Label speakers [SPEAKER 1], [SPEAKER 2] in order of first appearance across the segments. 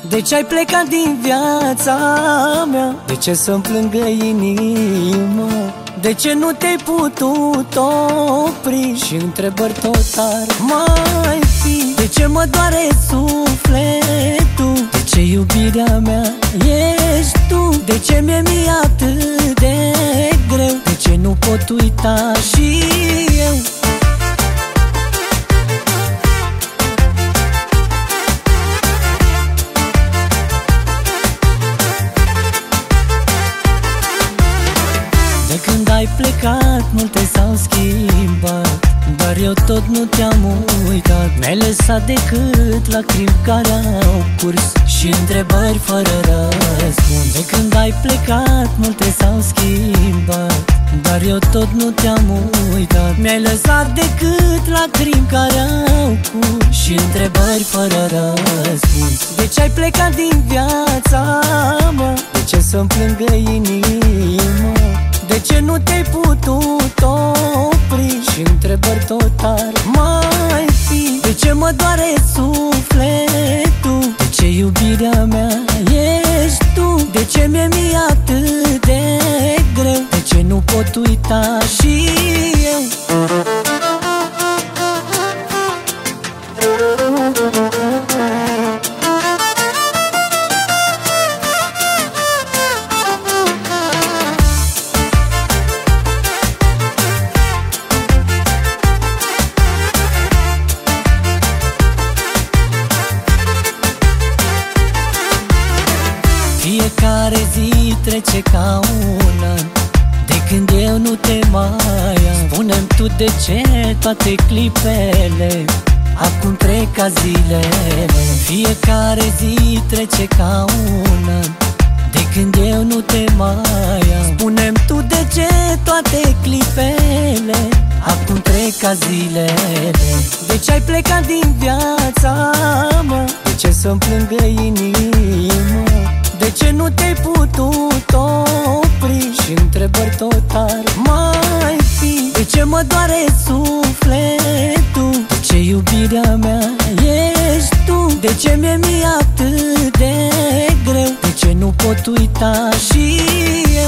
[SPEAKER 1] De ce ai plecat din viața mea? De ce să-mi plângă inima? De ce nu te-ai putut opri? Și întrebări tot ar mai fi. De ce mă doare sufletul? De ce iubirea mea ești tu? De ce mi-e atât de greu? De ce nu pot uita și eu? De când ai plecat, multe s-au schimbat, dar eu tot nu te-am uitat. Mi-ai lăsat decât lacrimi care au curs și întrebări fără răspuns. De când ai plecat, multe s-au schimbat, dar eu tot nu te-am uitat. Mi-ai lăsat decât lacrimi care au curs și întrebări fără răspuns. De ce ai plecat din viața mea? De ce să-mi plângă inima? De ce nu te-ai putut opri? Și întrebări tot ar mai fi. De ce mă doare sufletul? De ce iubirea mea ești tu? De ce mi-e atât de greu? De ce nu pot uita și eu? Fiecare zi trece ca un an de când eu nu te mai am. Spune-mi tu de ce toate clipele acum trec ca zilele. Fiecare zi trece ca un an de când eu nu te mai am. Spune-mi tu de ce toate clipele acum trec ca zilele. De ce ai plecat din viața mea? De ce să-mi plângă inima? De ce nu te-ai putut opri? Și întrebări tot ar mai fi. De ce mă doare sufletul? De ce iubirea mea ești tu? De ce mi-e atât de greu? De ce nu pot uita și eu?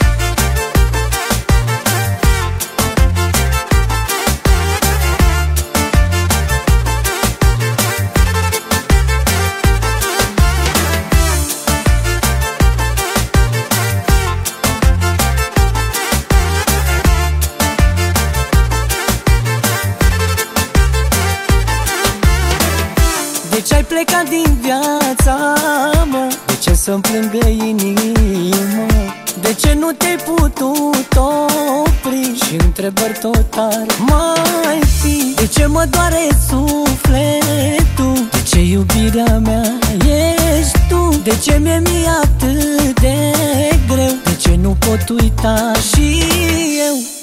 [SPEAKER 1] De ce ai plecat din viața mea? De ce să-mi plângă inima? De ce nu te-ai putut opri? Și întrebări tot ar mai fi. De ce mă doare sufletul? De ce iubirea mea ești tu? De ce mi-e atât de greu? De ce nu pot uita și eu?